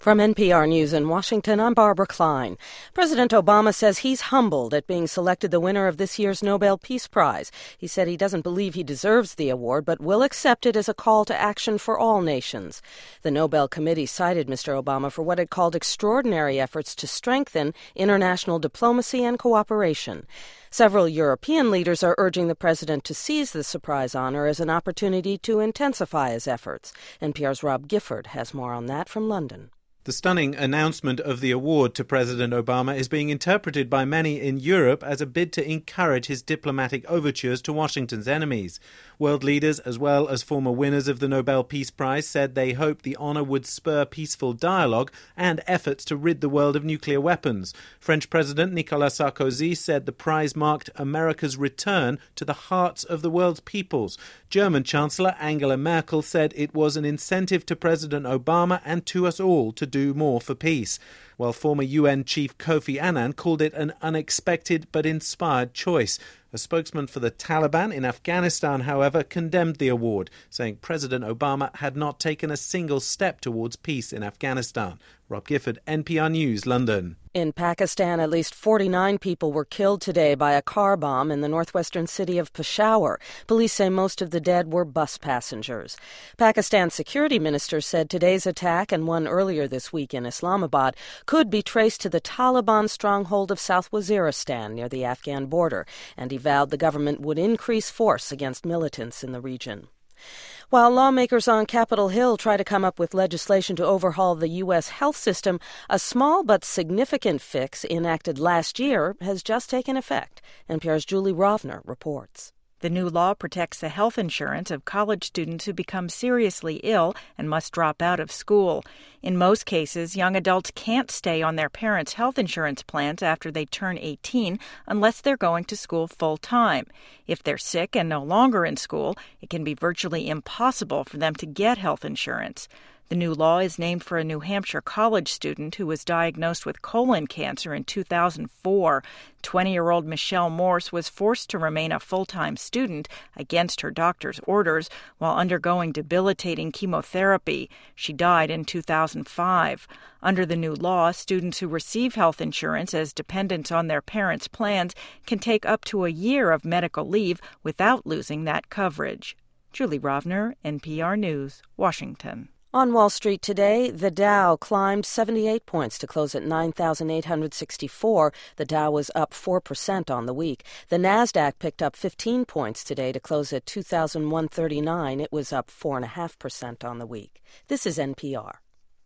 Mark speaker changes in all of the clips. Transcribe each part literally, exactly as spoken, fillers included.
Speaker 1: From N P R News in Washington, I'm Barbara Klein. President Obama says he's humbled at being selected the winner of this year's Nobel Peace Prize. He said he doesn't believe he deserves the award, but will accept it as a call to action for all nations. The Nobel Committee cited Mister Obama for what it called extraordinary efforts to strengthen international diplomacy and cooperation. Several European leaders are urging the president to seize the surprise honor as an opportunity to intensify his efforts. N P R's Rob Gifford has more on that from London.
Speaker 2: The stunning announcement of the award to President Obama is being interpreted by many in Europe as a bid to encourage his diplomatic overtures to Washington's enemies. World leaders, as well as former winners of the Nobel Peace Prize, said they hoped the honor would spur peaceful dialogue and efforts to rid the world of nuclear weapons. French President Nicolas Sarkozy said the prize marked America's return to the hearts of the world's peoples. German Chancellor Angela Merkel said it was an incentive to President Obama and to us all to do more for peace, while former U N Chief Kofi Annan called it an unexpected but inspired choice. A spokesman for the Taliban in Afghanistan, however, condemned the award, saying President Obama had not taken a single step towards peace in Afghanistan. Rob Gifford, N P R News, London.
Speaker 1: In Pakistan, at least forty-nine people were killed today by a car bomb in the northwestern city of Peshawar. Police say most of the dead were bus passengers. Pakistan's security minister said today's attack and one earlier this week in Islamabad could be traced to the Taliban stronghold of South Waziristan near the Afghan border, and he vowed the government would increase force against militants in the region. While lawmakers on Capitol Hill try to come up with legislation to overhaul the U S health system, a small but significant fix enacted last year has just taken effect. N P R's Julie Rovner reports.
Speaker 3: The new law protects the health insurance of college students who become seriously ill and must drop out of school. In most cases, young adults can't stay on their parents' health insurance plans after they turn eighteen unless they're going to school full-time. If they're sick and no longer in school, it can be virtually impossible for them to get health insurance. The new law is named for a New Hampshire college student who was diagnosed with colon cancer in two thousand four. twenty-year-old Michelle Morse was forced to remain a full-time student against her doctor's orders while undergoing debilitating chemotherapy. She died in two thousand five. Under the new law, students who receive health insurance as dependents on their parents' plans can take up to a year of medical leave without losing that coverage. Julie Rovner, N P R News, Washington.
Speaker 1: On Wall Street today, the Dow climbed seventy-eight points to close at nine thousand eight hundred sixty-four. The Dow was up four percent on the week. The Nasdaq picked up fifteen points today to close at two thousand one hundred thirty-nine. It was up four point five percent on the week. This is N P R.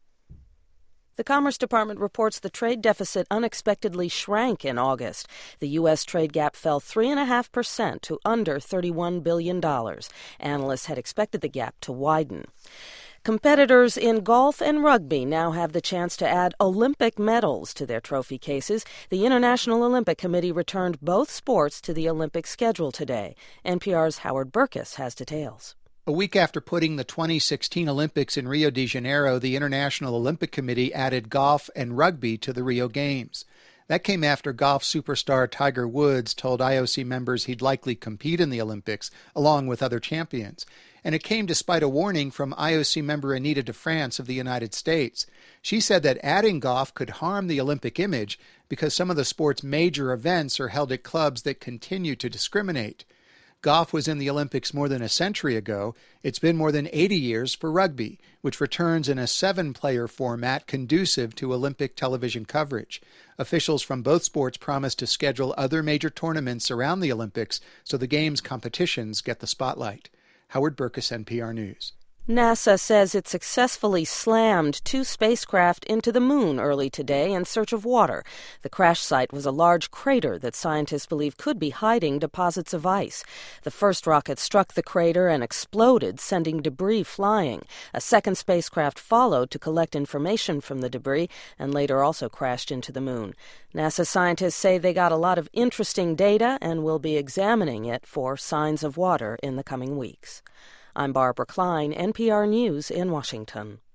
Speaker 1: The Commerce Department reports the trade deficit unexpectedly shrank in August. The U S trade gap fell three point five percent to under thirty-one billion dollars. Analysts had expected the gap to widen. Competitors in golf and rugby now have the chance to add Olympic medals to their trophy cases. The International Olympic Committee returned both sports to the Olympic schedule today. N P R's Howard Burkus has details.
Speaker 4: A week after putting the twenty sixteen Olympics in Rio de Janeiro, the International Olympic Committee added golf and rugby to the Rio Games. That came after golf superstar Tiger Woods told I O C members he'd likely compete in the Olympics, along with other champions. And it came despite a warning from I O C member Anita DeFrance of the United States. She said that adding golf could harm the Olympic image because some of the sport's major events are held at clubs that continue to discriminate. Golf was in the Olympics more than a century ago. It's been more than eighty years for rugby, which returns in a seven-player format conducive to Olympic television coverage. Officials from both sports promised to schedule other major tournaments around the Olympics so the Games competitions get the spotlight. Howard Burkus, N P R News.
Speaker 1: NASA says it successfully slammed two spacecraft into the moon early today in search of water. The crash site was a large crater that scientists believe could be hiding deposits of ice. The first rocket struck the crater and exploded, sending debris flying. A second spacecraft followed to collect information from the debris and later also crashed into the moon. NASA scientists say they got a lot of interesting data and will be examining it for signs of water in the coming weeks. I'm Barbara Klein, N P R News in Washington.